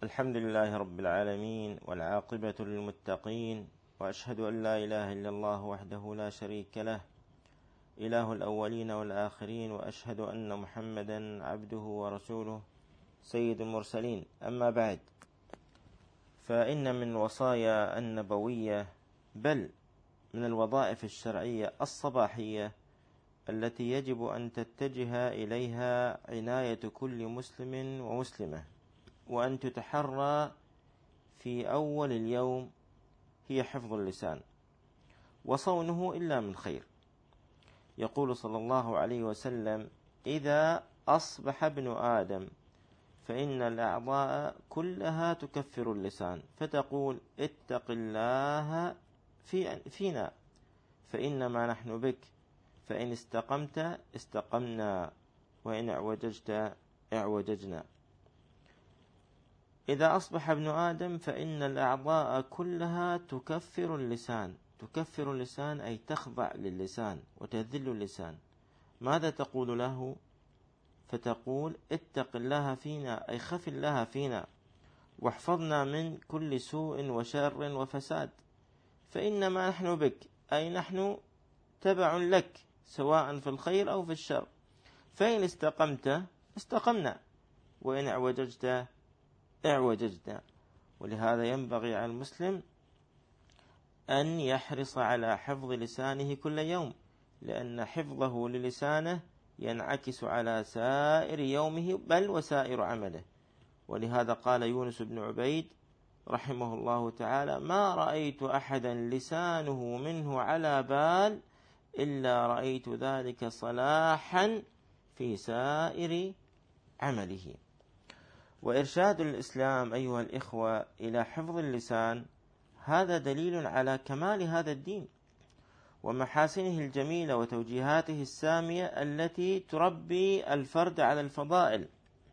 الحمد لله رب العالمين، والعاقبة للمتقين، وأشهد أن لا إله إلا الله وحده لا شريك له إله الأولين والآخرين، وأشهد أن محمدا عبده ورسوله سيد المرسلين. أما بعد، فإن من الوصايا النبوية بل من الوظائف الشرعية الصباحية التي يجب أن تتجه إليها عناية كل مسلم ومسلمة، وأن تتحرى في أول اليوم، هي حفظ اللسان وصونه إلا من خير. يقول صلى الله عليه وسلم: إذا أصبح ابن آدم فإن الأعضاء كلها تكفر اللسان، فتقول: اتق الله فينا فإنما نحن بك، فإن استقمت استقمنا، وإن اعوججت اعوججنا. إذا أصبح ابن آدم فإن الأعضاء كلها تكفر اللسان. تكفر اللسان أي تخضع للسان وتذل اللسان. ماذا تقول له؟ فتقول: اتق الله فينا، أي خف الله فينا، واحفظنا من كل سوء وشر وفساد، فإنما نحن بك، أي نحن تبع لك سواء في الخير أو في الشر، فإن استقمت استقمنا، وإن اعوججت اعوججنا. ولهذا ينبغي على المسلم أن يحرص على حفظ لسانه كل يوم، لأن حفظه للسانه ينعكس على سائر يومه بل وسائر عمله. ولهذا قال يونس بن عبيد رحمه الله تعالى: ما رأيت أحدا لسانه منه على بال إلا رأيت ذلك صلاحا في سائر عمله. وإرشاد الإسلام أيها الإخوة إلى حفظ اللسان هذا دليل على كمال هذا الدين ومحاسنه الجميلة وتوجيهاته السامية التي تربي الفرد على الفضائل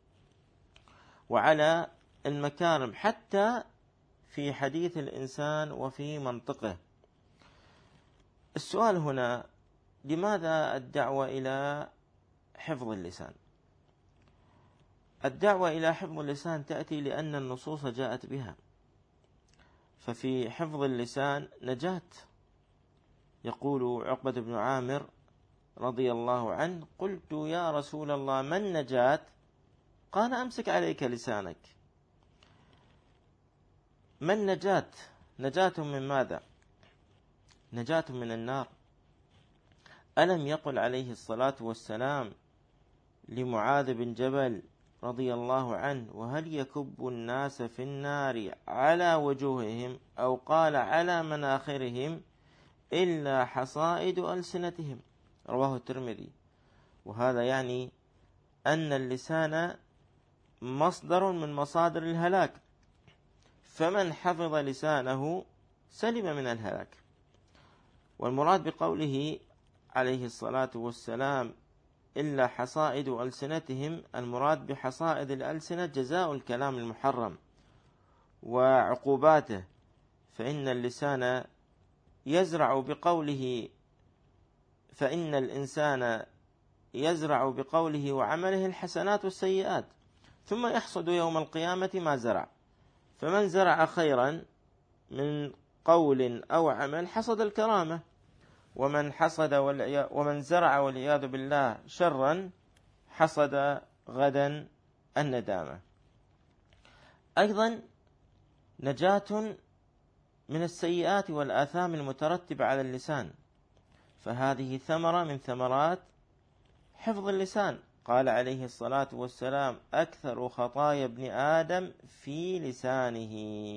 وعلى المكارم حتى في حديث الإنسان وفي منطقه. السؤال هنا: لماذا الدعوة إلى حفظ اللسان؟ الدعوة إلى حفظ اللسان تأتي لأن النصوص جاءت بها، ففي حفظ اللسان نجاة. يقول عقبة بن عامر رضي الله عنه: قلت يا رسول الله ما النجاة؟ قال: أمسك عليك لسانك. ما النجاة؟ نجاة من ماذا؟ نجاة من النار. ألم يقل عليه الصلاة والسلام لمعاذ بن جبل رضي الله عنه: وهل يكب الناس في النار على وجوههم، أو قال على مناخرهم، إلا حصائد ألسنتهم؟ رواه الترمذي. وهذا يعني أن اللسان مصدر من مصادر الهلاك، فمن حفظ لسانه سلم من الهلاك. والمراد بقوله عليه الصلاة والسلام إلا حصائد ألسنتهم، المراد بحصائد الألسنة جزاء الكلام المحرم وعقوباته، فإن اللسان يزرع بقوله، فإن الإنسان يزرع بقوله وعمله الحسنات والسيئات، ثم يحصد يوم القيامة ما زرع. فمن زرع خيرا من قول أو عمل حصد الكرامة، ومن زرع والعياذ بالله شرا حصد غدا الندامة. أيضا نجاة من السيئات والآثام المترتبة على اللسان، فهذه ثمرة من ثمرات حفظ اللسان. قال عليه الصلاة والسلام: أكثر خطايا ابن آدم في لسانه.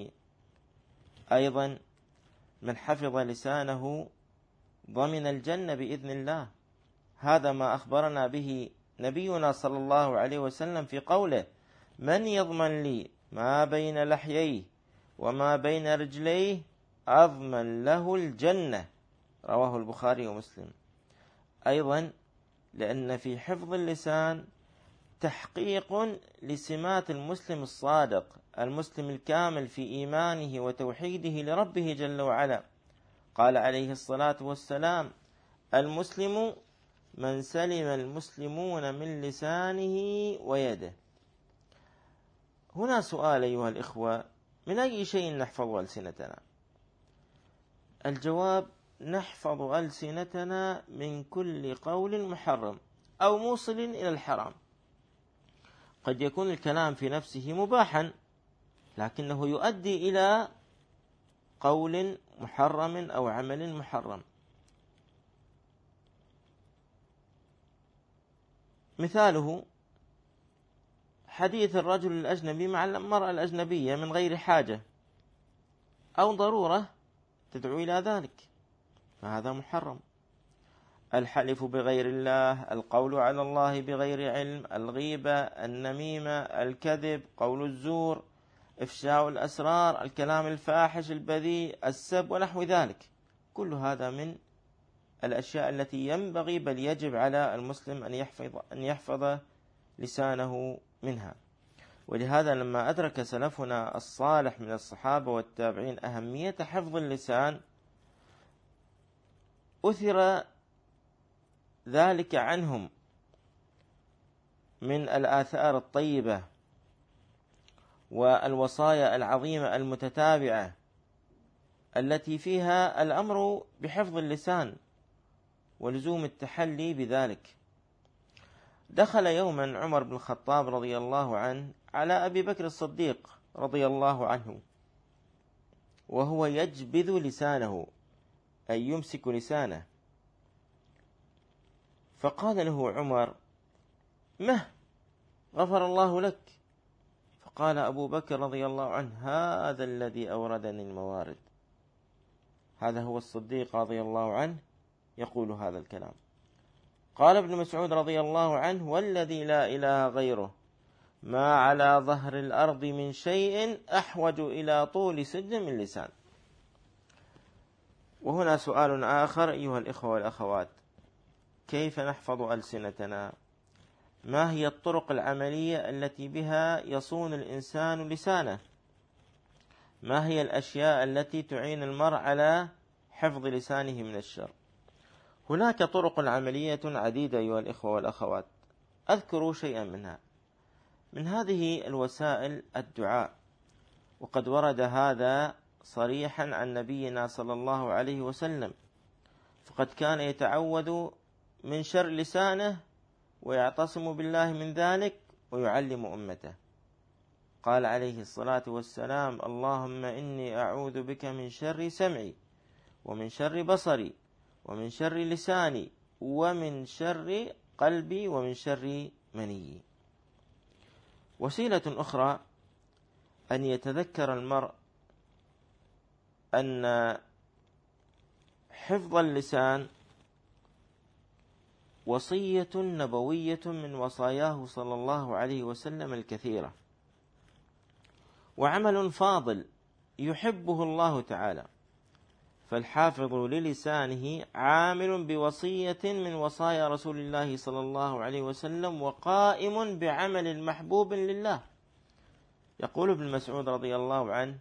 أيضا من حفظ لسانه ضمن الجنة بإذن الله. هذا ما أخبرنا به نبينا صلى الله عليه وسلم في قوله: من يضمن لي ما بين لحييه وما بين رجليه أضمن له الجنة. رواه البخاري ومسلم. أيضا لأن في حفظ اللسان تحقيق لسمات المسلم الصادق، المسلم الكامل في إيمانه وتوحيده لربه جل وعلا. قال عليه الصلاة والسلام: المسلم من سلم المسلمون من لسانه ويده. هنا سؤال أيها الإخوة: من أي شيء نحفظ ألسنتنا؟ الجواب: نحفظ ألسنتنا من كل قول محرم أو موصل إلى الحرام. قد يكون الكلام في نفسه مباحا، لكنه يؤدي إلى قول محرم أو عمل محرم. مثاله حديث الرجل الأجنبي مع المرأة الأجنبية من غير حاجة أو ضرورة تدعو إلى ذلك، فهذا محرم. الحلف بغير الله، القول على الله بغير علم، الغيبة، النميمة، الكذب، قول الزور، إفشاء الأسرار، الكلام الفاحش البذيء، السب ونحو ذلك، كل هذا من الأشياء التي ينبغي بل يجب على المسلم أن يحفظ لسانه منها. ولهذا لما أدرك سلفنا الصالح من الصحابة والتابعين أهمية حفظ اللسان، أثر ذلك عنهم من الآثار الطيبة والوصايا العظيمة المتتابعة التي فيها الأمر بحفظ اللسان ولزوم التحلي بذلك. دخل يوما عمر بن الخطاب رضي الله عنه على أبي بكر الصديق رضي الله عنه وهو يجبذ لسانه، أي يمسك لسانه، فقال له عمر: مه، غفر الله لك. فقال أبو بكر رضي الله عنه: هذا الذي أوردني الموارد. هذا هو الصديق رضي الله عنه يقول هذا الكلام. قال ابن مسعود رضي الله عنه: والذي لا إله غيره ما على ظهر الأرض من شيء أحوج إلى طول سجن من لسان. وهنا سؤال آخر أيها الإخوة والأخوات: كيف نحفظ ألسنتنا؟ ما هي الطرق العملية التي بها يصون الإنسان لسانه؟ ما هي الأشياء التي تعين المرء على حفظ لسانه من الشر؟ هناك طرق عملية عديدة أيها الإخوة والأخوات، أذكر شيئا منها. من هذه الوسائل الدعاء، وقد ورد هذا صريحا عن نبينا صلى الله عليه وسلم، فقد كان يتعوذ من شر لسانه ويعتصم بالله من ذلك ويعلم أمته. قال عليه الصلاة والسلام: اللهم إني أعوذ بك من شر سمعي ومن شر بصري ومن شر لساني ومن شر قلبي ومن شر مني. وسيلة أخرى أن يتذكر المرء أن حفظ اللسان وصية نبوية من وصاياه صلى الله عليه وسلم الكثيرة، وعمل فاضل يحبه الله تعالى. فالحافظ للسانه عامل بوصية من وصايا رسول الله صلى الله عليه وسلم، وقائم بعمل محبوب لله. يقول ابن مسعود رضي الله عنه: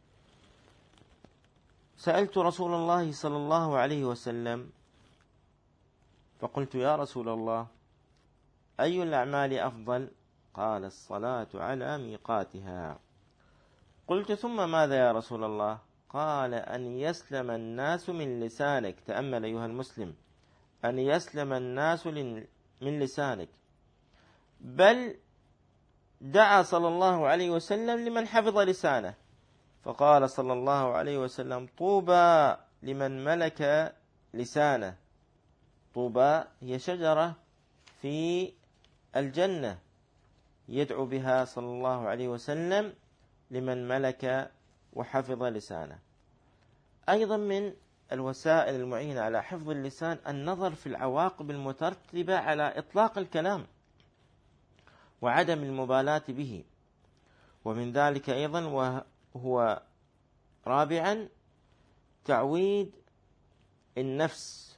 سألت رسول الله صلى الله عليه وسلم فقلت: يا رسول الله، أي الأعمال أفضل؟ قال: الصلاة على ميقاتها. قلت: ثم ماذا يا رسول الله؟ قال: أن يسلم الناس من لسانك. تأمل أيها المسلم، أن يسلم الناس من لسانك. بل دعا صلى الله عليه وسلم لمن حفظ لسانه، فقال صلى الله عليه وسلم: طوبى لمن ملك لسانه. طوبى هي شجرة في الجنة يدعو بها صلى الله عليه وسلم لمن ملك وحفظ لسانه. أيضا من الوسائل المعينة على حفظ اللسان النظر في العواقب المترتبة على إطلاق الكلام وعدم المبالاة به. ومن ذلك أيضا وهو رابعا تعويد النفس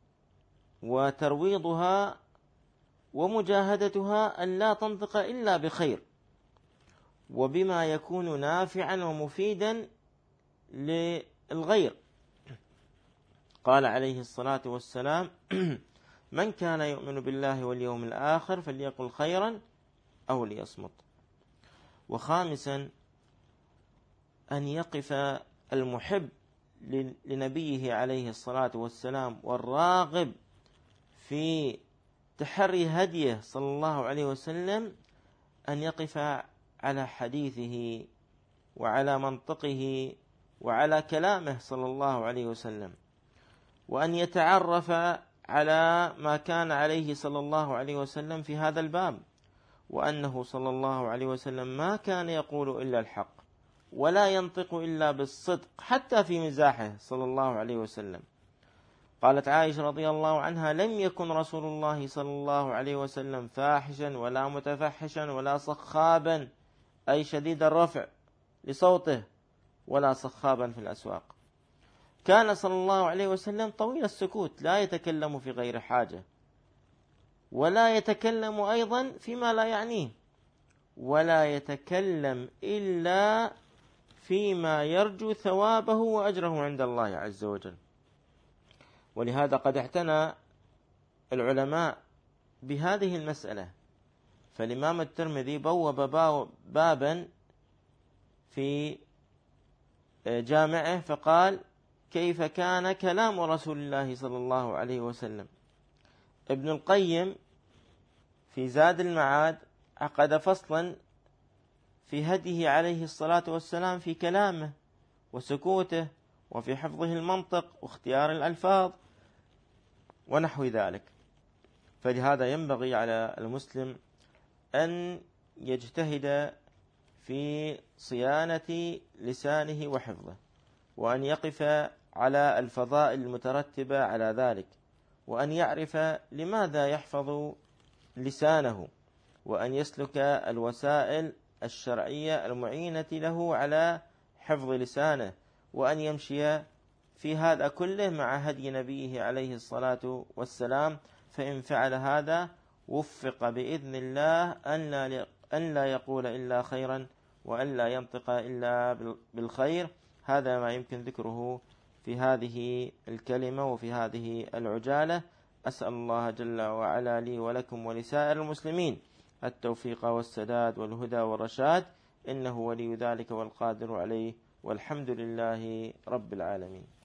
وترويضها ومجاهدتها أن لا تنطق إلا بخير وبما يكون نافعا ومفيدا للغير. قال عليه الصلاة والسلام: من كان يؤمن بالله واليوم الآخر فليقل خيرا أو ليصمت. وخامسا أن يقف المحب لنبيه عليه الصلاة والسلام والراغب في تحري هديه صلى الله عليه وسلم أن يقف على حديثه وعلى منطقه وعلى كلامه صلى الله عليه وسلم، وأن يتعرف على ما كان عليه صلى الله عليه وسلم في هذا الباب، وأنه صلى الله عليه وسلم ما كان يقول إلا الحق ولا ينطق إلا بالصدق حتى في مزاحه صلى الله عليه وسلم. قالت عائشة رضي الله عنها: لم يكن رسول الله صلى الله عليه وسلم فاحشا ولا متفحشا ولا صخابا، أي شديد الرفع لصوته، ولا صخابا في الأسواق. كان صلى الله عليه وسلم طويل السكوت، لا يتكلم في غير حاجة، ولا يتكلم أيضا فيما لا يعنيه، ولا يتكلم إلا فيما يرجو ثوابه وأجره عند الله عز وجل. ولهذا قد اعتنى العلماء بهذه المسألة، فالإمام الترمذي بوب بابا في جامعه فقال: كيف كان كلام رسول الله صلى الله عليه وسلم. ابن القيم في زاد المعاد عقد فصلا في هديه عليه الصلاة والسلام في كلامه وسكوته وفي حفظه المنطق واختيار الألفاظ ونحو ذلك. فلهذا ينبغي على المسلم أن يجتهد في صيانة لسانه وحفظه، وأن يقف على الفضائل المترتبة على ذلك، وأن يعرف لماذا يحفظ لسانه، وأن يسلك الوسائل الشرعية المعينة له على حفظ لسانه، وأن يمشي في هذا كله مع هدي نبيه عليه الصلاة والسلام. فإن فعل هذا وفق بإذن الله أن لا يقول إلا خيرا وأن لا ينطق إلا بالخير. هذا ما يمكن ذكره في هذه الكلمة وفي هذه العجالة. أسأل الله جل وعلا لي ولكم ولسائر المسلمين التوفيق والسداد والهدى والرشاد، إنه ولي ذلك والقادر عليه، والحمد لله رب العالمين.